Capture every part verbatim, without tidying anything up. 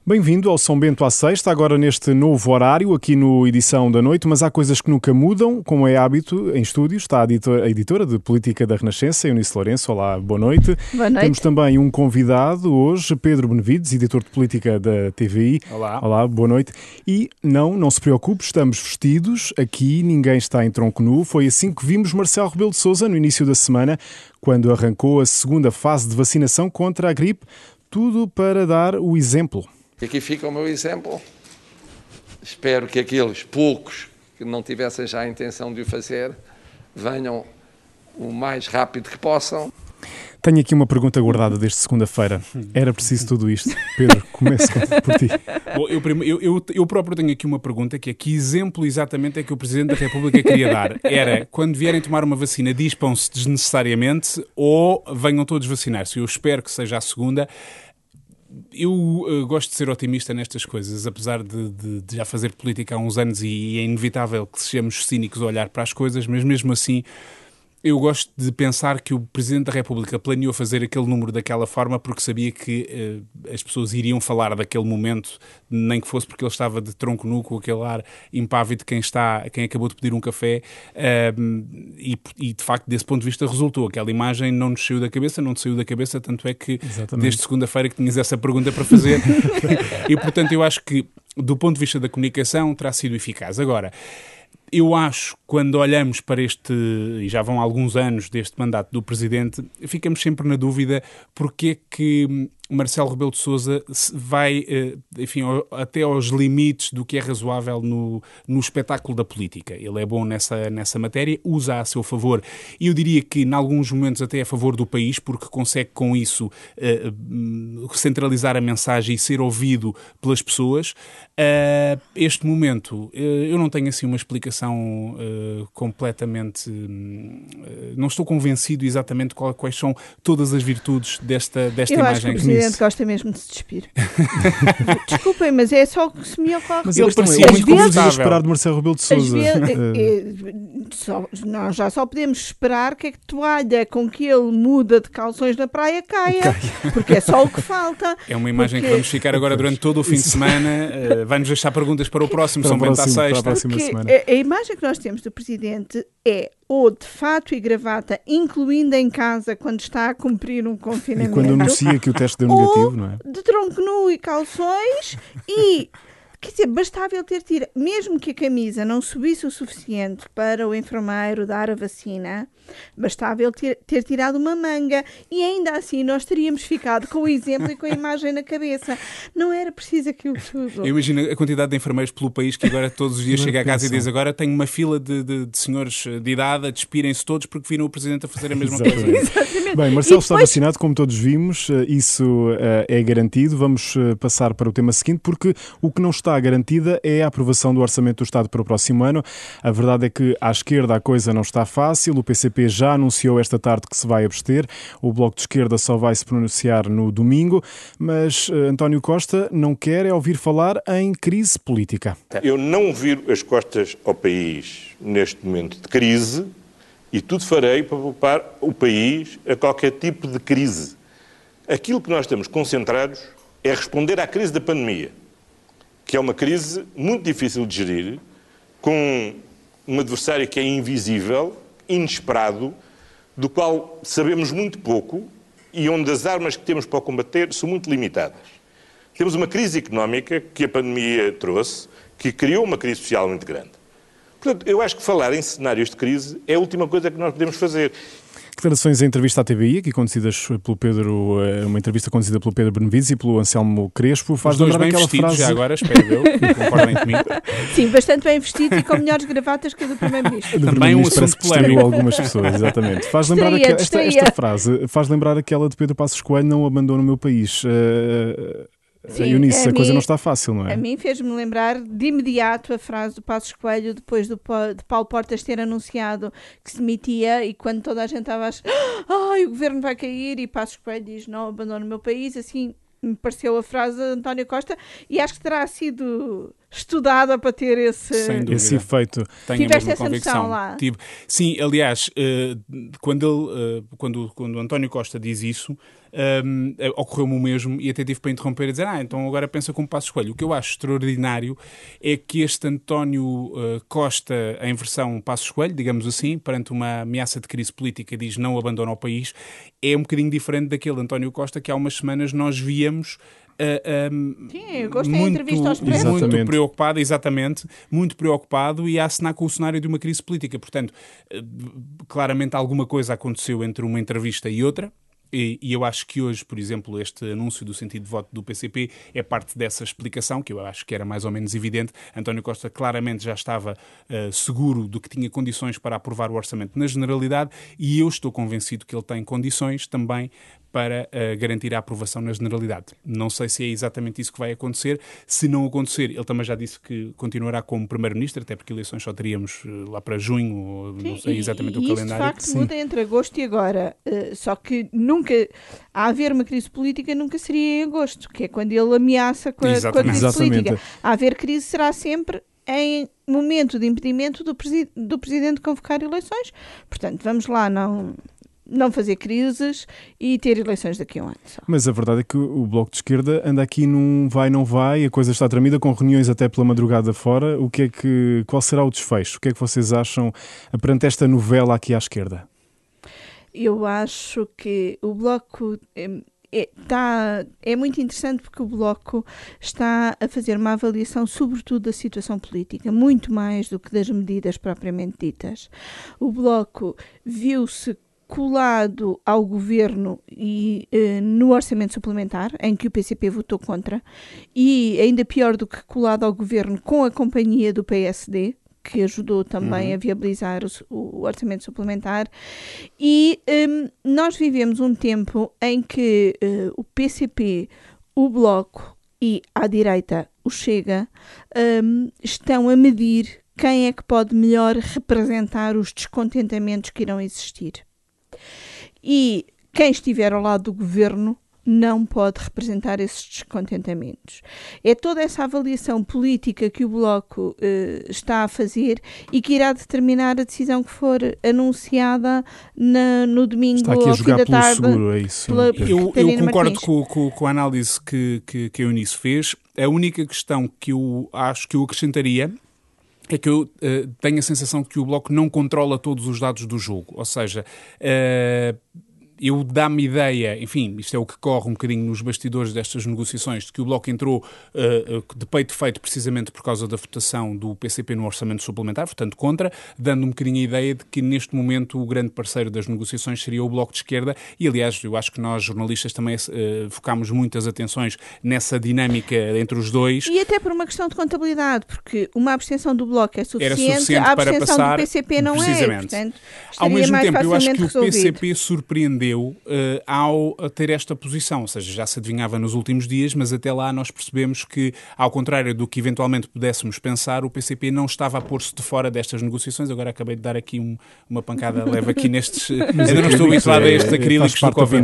Bem-vindo ao São Bento à Sexta, agora neste novo horário, aqui no Edição da Noite, mas há coisas que nunca mudam, como é hábito em estúdios. Está a editora, a editora de Política da Renascença, Eunice Lourenço. Olá, boa noite. Boa noite. Temos também um convidado hoje, Pedro Benevides, editor de Política da T V I. Olá. Olá, boa noite. E não, não se preocupe, estamos vestidos, aqui ninguém está em tronco nu. Foi assim que vimos Marcelo Rebelo de Sousa no início da semana, quando arrancou a segunda fase de vacinação contra a gripe. Tudo para dar o exemplo. E aqui fica o meu exemplo. Espero que aqueles poucos que não tivessem já a intenção de o fazer venham o mais rápido que possam. Tenho aqui uma pergunta guardada desde segunda-feira. Era preciso tudo isto? Pedro, comece por ti. Bom, eu, eu, eu, eu próprio tenho aqui uma pergunta, que é: que exemplo exatamente é que o Presidente da República queria dar? Era, quando vierem tomar uma vacina, dispam-se desnecessariamente ou venham todos vacinar-se? Eu espero que seja a segunda. Eu uh, gosto de ser otimista nestas coisas, apesar de, de, de já fazer política há uns anos, e é inevitável que sejamos cínicos a olhar para as coisas, mas mesmo assim eu gosto de pensar que o Presidente da República planeou fazer aquele número daquela forma porque sabia que uh, as pessoas iriam falar daquele momento, nem que fosse porque ele estava de tronco nu, com aquele ar impávido de quem, está, quem acabou de pedir um café, uh, e, e de facto desse ponto de vista resultou. Aquela imagem não nos saiu da cabeça, não te saiu da cabeça, tanto é que Exatamente. Desde segunda-feira que tinhas essa pergunta para fazer e portanto eu acho que do ponto de vista da comunicação terá sido eficaz. Agora, eu acho, quando olhamos para este, e já vão alguns anos deste mandato do Presidente, ficamos sempre na dúvida porque é que Marcelo Rebelo de Sousa vai, enfim, até aos limites do que é razoável no, no espetáculo da política. Ele é bom nessa, nessa matéria, usa a seu favor, e eu diria que, em alguns momentos, até a favor do país, porque consegue com isso uh, centralizar a mensagem e ser ouvido pelas pessoas. Uh, este momento, uh, eu não tenho assim uma explicação uh, completamente... Uh, não estou convencido exatamente qual, quais são todas as virtudes desta, desta eu imagem. Acho que o Presidente gosta mesmo de se despir. Desculpem, mas é só o que se me ocorre. Mas ele eles parecia estão muito muito confortável. a esperar de Marcelo Rebelo de Sousa. Vezes, é, é, só, nós já só podemos esperar que a toalha com que ele muda de calções na praia caia, porque é só o que falta. É uma imagem porque... que vamos ficar agora durante todo o fim de semana. Uh, vai-nos deixar perguntas para o próximo para São Bento à próximo, Sexta. para a próxima semana. A, a imagem que nós temos do Presidente é ou de fato e gravata, incluindo em casa quando está a cumprir um confinamento. E quando anuncia que o teste deu negativo, não é? De tronco nu e calções e... Quer dizer, bastava ele ter tirado, mesmo que a camisa não subisse o suficiente para o enfermeiro dar a vacina, bastava ele ter, ter tirado uma manga e ainda assim nós teríamos ficado com o exemplo e com a imagem na cabeça. Não era preciso aquilo tudo. Eu imagino a quantidade de enfermeiros pelo país que agora todos os dias chega a casa e diz: agora tenho uma fila de, de, de senhores de idade, despirem-se todos porque viram o Presidente a fazer a mesma coisa. Exatamente. Bem, Marcelo depois... está vacinado, como todos vimos, isso uh, é garantido. Vamos uh, passar para o tema seguinte, porque o que não está garantida é a aprovação do Orçamento do Estado para o próximo ano. A verdade é que à esquerda a coisa não está fácil. O P C P já anunciou esta tarde que se vai abster. O Bloco de Esquerda só vai se pronunciar no domingo. Mas uh, António Costa não quer é ouvir falar em crise política. Eu não viro as costas ao país neste momento de crise e tudo farei para poupar o país a qualquer tipo de crise. Aquilo que nós estamos concentrados é responder à crise da pandemia, que é uma crise muito difícil de gerir, com um adversário que é invisível, inesperado, do qual sabemos muito pouco e onde as armas que temos para o combater são muito limitadas. Temos uma crise económica que a pandemia trouxe, que criou uma crise social muito grande. Portanto, eu acho que falar em cenários de crise é a última coisa que nós podemos fazer. Declarações em entrevista à T V I, aqui conduzidas pelo Pedro, uma entrevista conduzida pelo Pedro Benevides e pelo Anselmo Crespo. Faz Os dois lembrar bem aquela vestidos, frase... já agora, espero eu, que concordem comigo. Sim, bastante bem vestido e com melhores gravatas que a do Primeiro-Ministro. Também um assunto polémico. Algumas pessoas, exatamente. Faz lembrar Distraía, aqua... esta, esta frase, faz lembrar aquela de Pedro Passos Coelho: não abandono o meu país. Uh... Sim, a Eunice, a, a coisa mim, não está fácil, não é? A mim fez-me lembrar de imediato a frase do Passos Coelho depois do, de Paulo Portas ter anunciado que se demitia, e quando toda a gente estava a achar: ai, o governo vai cair, e Passos Coelho diz: não abandono o meu país. Assim me pareceu a frase de António Costa, e acho que terá sido estudada para ter esse, esse efeito. Tenho Tiveste a mesma essa convicção. noção lá? Tive. Sim, aliás, uh, quando, ele, uh, quando, quando António Costa diz isso, um, uh, ocorreu-me o mesmo e até tive para interromper e dizer, ah, então agora pensa como Passos Coelho. O que eu acho extraordinário é que este António uh, Costa, em versão Passos Coelho, digamos assim, perante uma ameaça de crise política, diz não abandona o país, é um bocadinho diferente daquele António Costa que há umas semanas nós víamos Uh, um, Sim, eu gostei da entrevista aos Expresso. muito preocupado, exatamente, muito preocupado e a assinar com o cenário de uma crise política. Portanto, uh, claramente alguma coisa aconteceu entre uma entrevista e outra. E, e eu acho que hoje, por exemplo, este anúncio do sentido de voto do P C P é parte dessa explicação, que eu acho que era mais ou menos evidente. António Costa claramente já estava uh, seguro de que tinha condições para aprovar o orçamento na generalidade e eu estou convencido que ele tem condições também para uh, garantir a aprovação na generalidade. Não sei se é exatamente isso que vai acontecer. Se não acontecer, ele também já disse que continuará como Primeiro-Ministro, até porque eleições só teríamos uh, lá para junho, ou Sim, não sei exatamente e, o e calendário. Isso, de facto, Sim. muda entre agosto e agora. Uh, só que nunca... A haver uma crise política nunca seria em agosto, que é quando ele ameaça com a, com a crise exatamente. política. A haver crise será sempre em momento de impedimento do, presi- do Presidente de convocar eleições. Portanto, vamos lá, não... não fazer crises e ter eleições daqui a um ano só. Mas a verdade é que o Bloco de Esquerda anda aqui num vai, não vai, a coisa está tramida, com reuniões até pela madrugada fora. O que é que, qual será o desfecho? O que é que vocês acham perante esta novela aqui à esquerda? Eu acho que o Bloco... É, é, tá, é muito interessante porque o Bloco está a fazer uma avaliação sobretudo da situação política, muito mais do que das medidas propriamente ditas. O Bloco viu-se colado ao governo e eh, no orçamento suplementar, em que o P C P votou contra, e ainda pior do que colado ao governo com a companhia do P S D, que ajudou também uhum. a viabilizar o, o orçamento suplementar. E um, nós vivemos um tempo em que uh, o P C P, o Bloco e, à direita, o Chega, um, estão a medir quem é que pode melhor representar os descontentamentos que irão existir. E quem estiver ao lado do governo não pode representar esses descontentamentos. É toda essa avaliação política que o Bloco eh, está a fazer e que irá determinar a decisão que for anunciada na, no domingo está aqui a ao jogar fim da pelo tarde. Seguro, é isso. Pela, eu, eu concordo com, com, com a análise que, que, que a Eunice fez. A única questão que eu acho que eu acrescentaria é que eu uh, tenho a sensação que o Bloco não controla todos os dados do jogo. Ou seja, uh, eu dá-me ideia, enfim, isto é o que corre um bocadinho nos bastidores destas negociações, de que o Bloco entrou uh, de peito feito precisamente por causa da votação do P C P no orçamento suplementar, portanto contra, dando um bocadinho a ideia de que neste momento o grande parceiro das negociações seria o Bloco de Esquerda e, aliás, eu acho que nós jornalistas também uh, focámos muitas atenções nessa dinâmica entre os dois. E até por uma questão de contabilidade, porque uma abstenção do Bloco é suficiente, Era suficiente a para abstenção passar, do P C P não é, portanto, ao mesmo mais tempo, eu acho que o resolvido. P C P surpreendeu Uh, ao ter esta posição, ou seja, já se adivinhava nos últimos dias, mas até lá nós percebemos que, ao contrário do que eventualmente pudéssemos pensar, o P C P não estava a pôr-se de fora destas negociações. Agora acabei de dar aqui um, uma pancada leve aqui nestes... Ainda não estou habituado a estes acrílicos do Covid.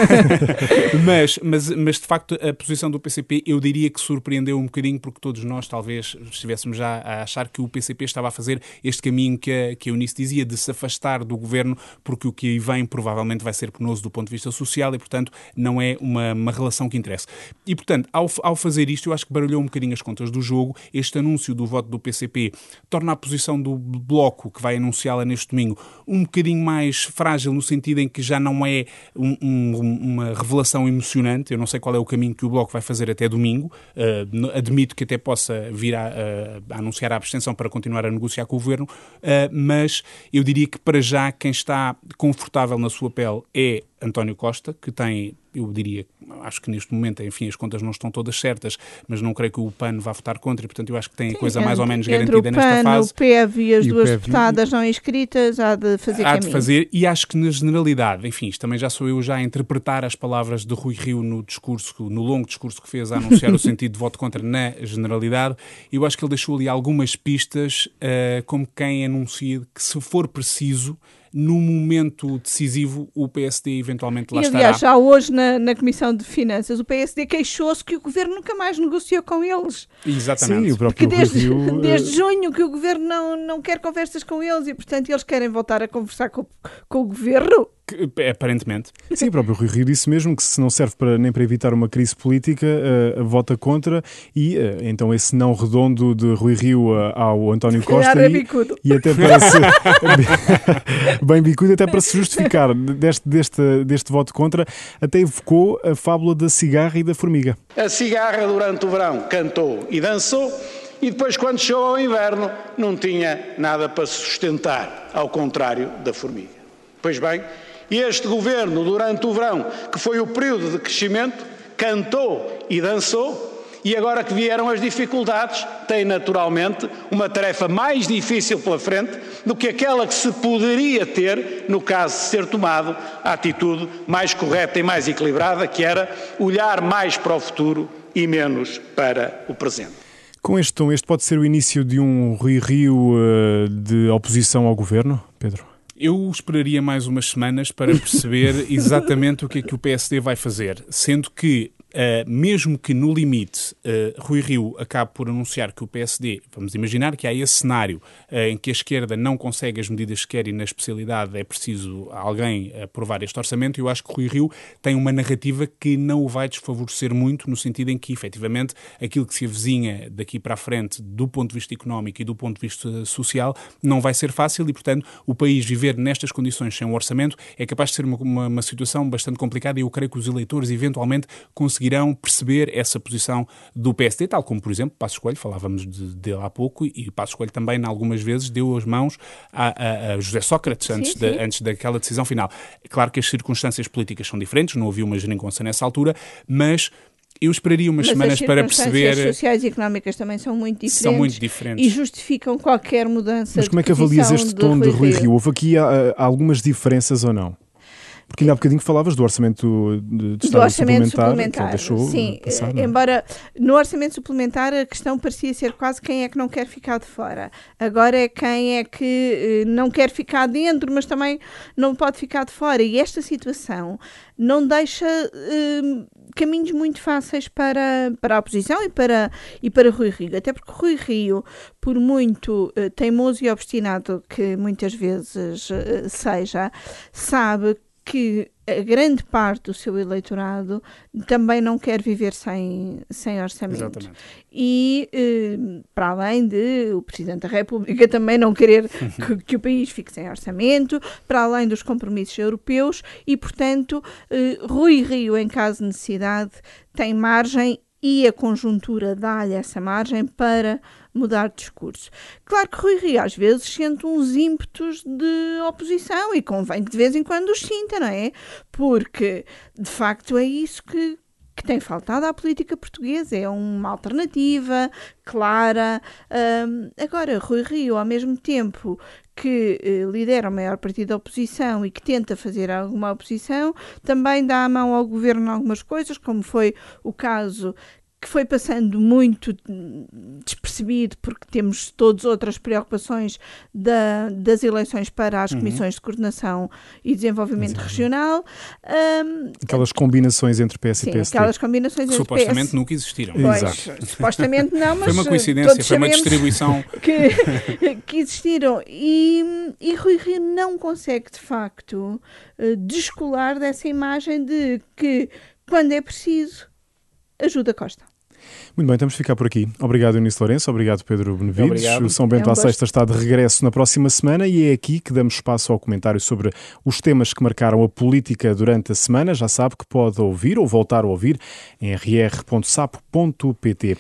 mas, mas, mas, de facto, a posição do P C P, eu diria que surpreendeu um bocadinho, porque todos nós talvez estivéssemos já a achar que o P C P estava a fazer este caminho que a, que a Eunice dizia, de se afastar do governo, porque o que aí vem provavelmente vai ser penoso do ponto de vista social e, portanto, não é uma, uma relação que interessa. E, portanto, ao, ao fazer isto, eu acho que baralhou um bocadinho as contas do jogo. Este anúncio do voto do P C P torna a posição do Bloco, que vai anunciá-la neste domingo, um bocadinho mais frágil, no sentido em que já não é um, um, uma revelação emocionante. Eu não sei qual é o caminho que o Bloco vai fazer até domingo. Uh, admito que até possa vir a, a, a anunciar a abstenção para continuar a negociar com o Governo, uh, mas eu diria que, para já, quem está confortável na sua pele é António Costa, que tem, eu diria, acho que neste momento, enfim, as contas não estão todas certas, mas não creio que o P A N vá votar contra e, portanto, eu acho que tem a coisa mais ou menos garantida nesta fase. O P A N, o P E V e as e duas P E V deputadas não inscritas, há de fazer Há caminho. de fazer, e acho que na generalidade, enfim, isto também já sou eu já a interpretar as palavras de Rui Rio no discurso, no longo discurso que fez a anunciar o sentido de voto contra na generalidade. Eu acho que ele deixou ali algumas pistas, uh, como quem anuncia que, se for preciso, no momento decisivo, o P S D eventualmente lá e, estará. aliás, já hoje na, na Comissão de Finanças, o P S D queixou-se que o Governo nunca mais negociou com eles. Exatamente. Sim, o Porque próprio desde, Rio, desde junho que o Governo não, não quer conversas com eles e, portanto, eles querem voltar a conversar com, com o Governo. Que, aparentemente. Sim, o próprio Rui Rio disse mesmo que se não serve para, nem para evitar uma crise política, uh, vota contra e uh, então esse não redondo de Rui Rio uh, ao António Costa é e, bicudo. e até para se bem bicudo, até para se justificar deste, deste, deste voto contra, até evocou a fábula da cigarra e da formiga. A cigarra durante o verão cantou e dançou e depois quando chegou ao inverno não tinha nada para sustentar, ao contrário da formiga. Pois bem, e este governo, durante o verão, que foi o período de crescimento, cantou e dançou, e agora que vieram as dificuldades, tem naturalmente uma tarefa mais difícil pela frente do que aquela que se poderia ter no caso de ser tomado a atitude mais correta e mais equilibrada, que era olhar mais para o futuro e menos para o presente. Com este tom, este pode ser o início de um Rui Rio uh, de oposição ao governo, Pedro? Eu esperaria mais umas semanas para perceber exatamente o que é que o P S D vai fazer, sendo que, uh, mesmo que no limite uh, Rui Rio acabe por anunciar que o P S D, vamos imaginar que há esse cenário uh, em que a esquerda não consegue as medidas que quer e na especialidade é preciso alguém aprovar este orçamento, eu acho que Rui Rio tem uma narrativa que não o vai desfavorecer muito, no sentido em que, efetivamente, aquilo que se avizinha daqui para a frente do ponto de vista económico e do ponto de vista social não vai ser fácil e, portanto, o país viver nestas condições sem um orçamento é capaz de ser uma, uma, uma situação bastante complicada e eu creio que os eleitores eventualmente conseguirão perceber essa posição do P S D, tal como, por exemplo, Passos Coelho, falávamos de, dele há pouco, e Passos Coelho também, algumas vezes, deu as mãos a, a, a José Sócrates antes, sim, de, sim. antes daquela decisão final. É claro que as circunstâncias políticas são diferentes, não havia uma geringonça nessa altura, mas eu esperaria umas Mas semanas para perceber... as circunstâncias sociais e económicas também são muito diferentes. São muito diferentes. E justificam qualquer mudança. Mas como é que de avalias posição este tom de Rui Rio? Rio? Houve aqui há, há algumas diferenças ou não? Porque ainda há bocadinho falavas do orçamento de, de Do orçamento suplementar, suplementar, que ele deixou sim. passar, não é? Embora no orçamento suplementar a questão parecia ser quase quem é que não quer ficar de fora. Agora é quem é que não quer ficar dentro, mas também não pode ficar de fora. E esta situação não deixa hum, caminhos muito fáceis para, para a oposição e para, e para Rui Rio. Até porque Rui Rio, por muito uh, teimoso e obstinado que muitas vezes uh, seja, sabe que a grande parte do seu eleitorado também não quer viver sem, sem orçamento. Exatamente. E, eh, para além de o Presidente da República também não querer que, que o país fique sem orçamento, para além dos compromissos europeus, e, portanto, eh, Rui Rio, em caso de necessidade, tem margem e a conjuntura dá-lhe essa margem para mudar de discurso. Claro que Rui Rio às vezes sente uns ímpetos de oposição e convém que de vez em quando os sinta, não é? Porque, de facto, é isso que, que tem faltado à política portuguesa. É uma alternativa clara. Um, agora, Rui Rio, ao mesmo tempo que eh, lidera o maior partido da oposição e que tenta fazer alguma oposição, também dá a mão ao governo em algumas coisas, como foi o caso que foi passando muito despercebido, porque temos todas outras preocupações da, das eleições para as comissões uhum. de coordenação e desenvolvimento Exato. regional. Um, aquelas combinações entre P S sim, e P S D. aquelas combinações que entre supostamente P S... nunca existiram. Pois, Exato. supostamente não, mas foi uma coincidência, foi uma distribuição que, que existiram. E, e Rui Rio não consegue, de facto, descolar dessa imagem de que, quando é preciso, ajuda Costa. Muito bem, temos de ficar por aqui. Obrigado, Eunice Lourenço. Obrigado, Pedro Benevides. Obrigado. O São Bento é um à Sexta está de regresso na próxima semana e é aqui que damos espaço ao comentário sobre os temas que marcaram a política durante a semana. Já sabe que pode ouvir ou voltar a ouvir em r r ponto sapo ponto p t.